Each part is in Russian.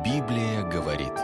Библия говорит.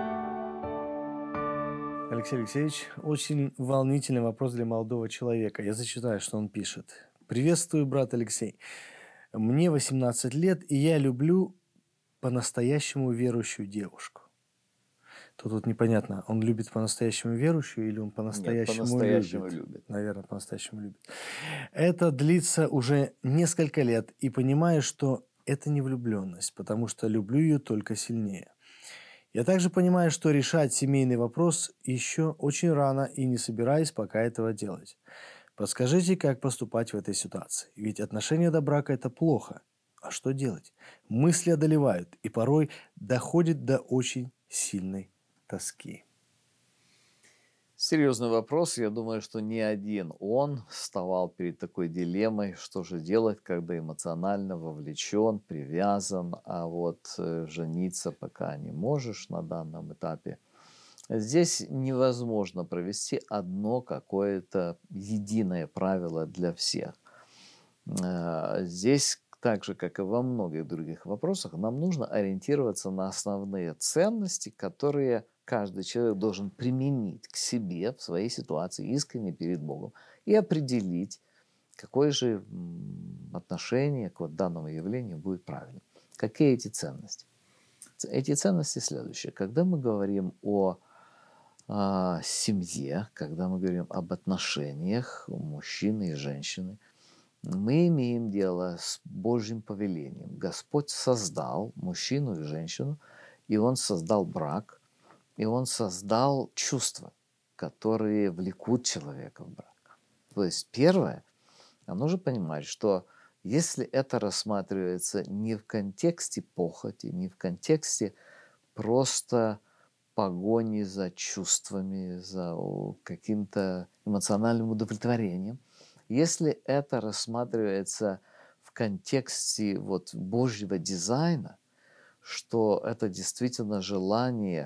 Алексей Алексеевич, очень волнительный вопрос для молодого человека. Я зачитаю, что он пишет. Приветствую, брат Алексей. Мне 18 лет, и я люблю по-настоящему верующую девушку. Тут непонятно, он любит по-настоящему верующую или он Нет, по-настоящему по-настоящему любит? любит. Наверное, по-настоящему любит. Это длится уже несколько лет, и понимаю, что это не влюбленность, потому что люблю ее только сильнее. Я также понимаю, что решать семейный вопрос еще очень рано и не собираюсь пока этого делать. Подскажите, как поступать в этой ситуации? Ведь отношения до брака – это плохо. А что делать? Мысли одолевают и порой доходит до очень сильной тоски. Серьезный вопрос. Я думаю, что не один он вставал перед такой дилеммой, что же делать, когда эмоционально вовлечен, привязан, а вот жениться пока не можешь на данном этапе. Здесь невозможно провести одно какое-то единое правило для всех. Здесь, так же, как и во многих других вопросах, нам нужно ориентироваться на основные ценности, которые каждый человек должен применить к себе в своей ситуации искренне перед Богом и определить, какое же отношение к вот данному явлению будет правильным. Какие эти ценности? Эти ценности следующие. Когда мы говорим о семье, когда мы говорим об отношениях мужчины и женщины, мы имеем дело с Божьим повелением. Господь создал мужчину и женщину, и Он создал брак, и Он создал чувства, которые влекут человека в брак. То есть первое, нам нужно понимать, что если это рассматривается не в контексте похоти, не в контексте просто погони за чувствами, за каким-то эмоциональным удовлетворением, если это рассматривается в контексте вот Божьего дизайна, что это действительно желание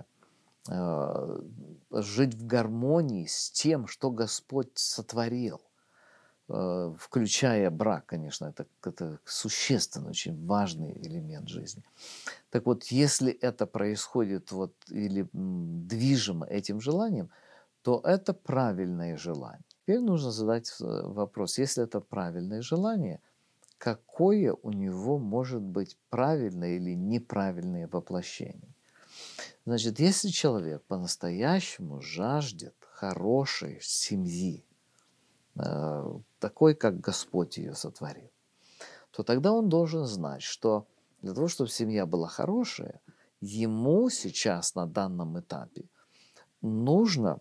жить в гармонии с тем, что Господь сотворил, включая брак, конечно, это существенный, очень важный элемент жизни. Так вот, если это происходит вот, или движимо этим желанием, то это правильное желание. Теперь нужно задать вопрос, если это правильное желание, какое у него может быть правильное или неправильное воплощение? Значит, если человек по-настоящему жаждет хорошей семьи, такой, как Господь ее сотворил, то тогда он должен знать, что для того, чтобы семья была хорошая, ему сейчас на данном этапе нужно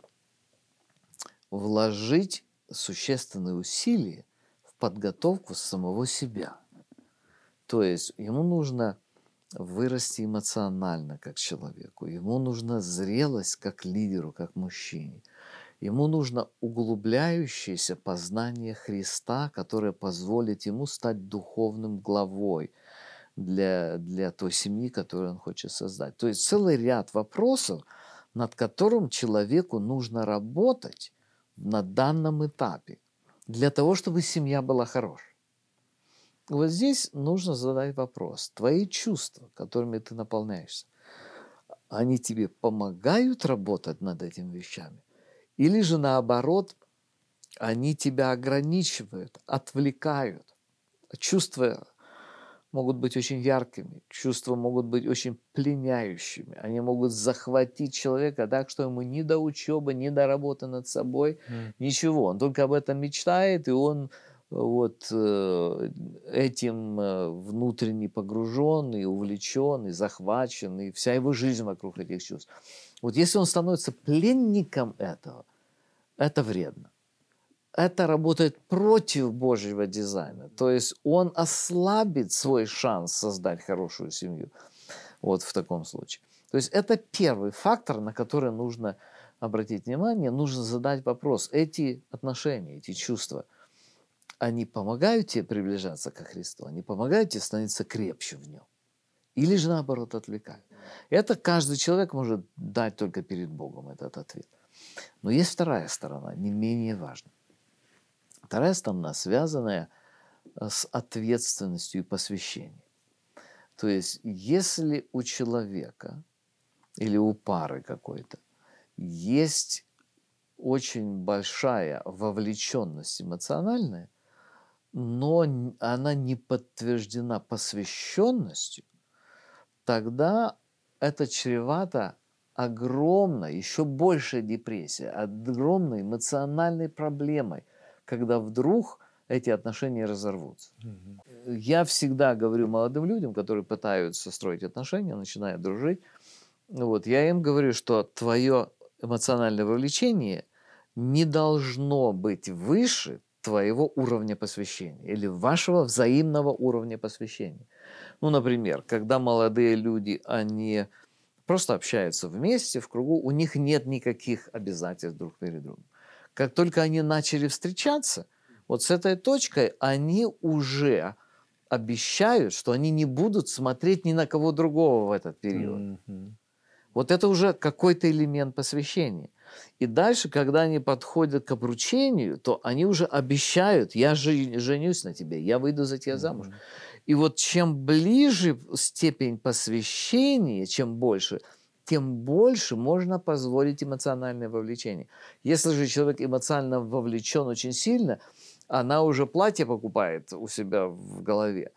вложить существенные усилия в подготовку самого себя. То есть ему нужно вырасти эмоционально как человеку, ему нужна зрелость как лидеру, как мужчине. Ему нужно углубляющееся познание Христа, которое позволит ему стать духовным главой для той семьи, которую он хочет создать. То есть целый ряд вопросов, над которым человеку нужно работать на данном этапе для того, чтобы семья была хорошей. Вот здесь нужно задать вопрос. Твои чувства, которыми ты наполняешься, они тебе помогают работать над этими вещами? Или же наоборот, они тебя ограничивают, отвлекают? Чувства могут быть очень яркими, чувства могут быть очень пленяющими. Они могут захватить человека так, что ему ни до учебы, ни до работы над собой, ничего. Он только об этом мечтает, и он вот этим внутренне погружен, и увлечен, и захвачен, и вся его жизнь вокруг этих чувств. Вот если он становится пленником этого, это вредно. Это работает против Божьего дизайна. То есть он ослабит свой шанс создать хорошую семью. Вот в таком случае. То есть это первый фактор, на который нужно обратить внимание. Нужно задать вопрос. Эти отношения, эти чувства, они помогают тебе приближаться ко Христу? Они помогают тебе становиться крепче в нем? Или же наоборот отвлекают? Это каждый человек может дать только перед Богом этот ответ. Но есть вторая сторона, не менее важная. Вторая сторона, связанная с ответственностью и посвящением. То есть, если у человека или у пары какой-то есть очень большая вовлеченность эмоциональная, но она не подтверждена посвященностью, тогда это чревато огромной, еще большей депрессией, огромной эмоциональной проблемой, когда вдруг эти отношения разорвутся. Я всегда говорю молодым людям, которые пытаются строить отношения, начинают дружить, я им говорю, что твое эмоциональное вовлечение не должно быть выше твоего уровня посвящения или вашего взаимного уровня посвящения. Например, когда молодые люди, они просто общаются вместе, в кругу, у них нет никаких обязательств друг перед другом. Как только они начали встречаться, с этой точкой они уже обещают, что они не будут смотреть ни на кого другого в этот период. Это уже какой-то элемент посвящения. И дальше, когда они подходят к обручению, то они уже обещают: я женюсь на тебе, я выйду за тебя замуж. И чем ближе степень посвящения, чем больше, тем больше можно позволить эмоциональное вовлечение. Если же человек эмоционально вовлечен очень сильно, она уже платье покупает у себя в голове,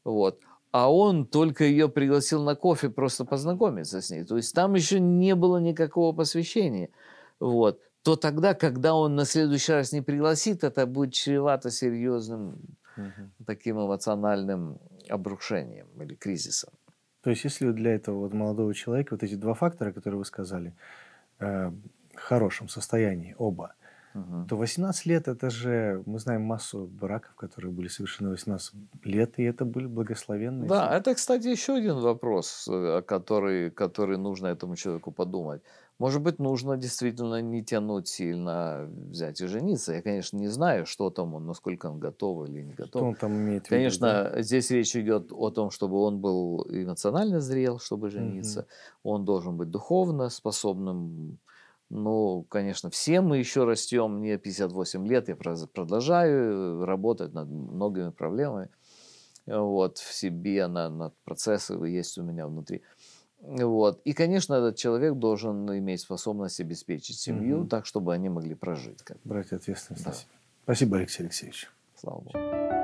а он только ее пригласил на кофе просто познакомиться с ней. То есть там еще не было никакого посвящения. То тогда, когда он на следующий раз не пригласит, это будет чревато серьезным таким эмоциональным обрушением или кризисом. То есть, если для этого молодого человека эти два фактора, которые вы сказали, в хорошем состоянии оба, то 18 лет, это же, мы знаем массу браков, которые были совершены 18 лет, и это были благословенные. Да, это, кстати, еще один вопрос, который нужно этому человеку подумать. Может быть, нужно действительно не тянуть сильно, взять и жениться. Я, конечно, не знаю, что там он, насколько он готов или не готов. Что он там имеет в виду? Конечно, здесь речь идет о том, чтобы он был эмоционально зрел, чтобы жениться. Он должен быть духовно способным. Конечно, все мы еще растем. Мне 58 лет, я продолжаю работать над многими проблемами. В себе, над процессами есть у меня внутри. И, конечно, этот человек должен иметь способность обеспечить семью так, чтобы они могли прожить. Брать ответственность на себя. Спасибо, Алексей Алексеевич. Слава Богу.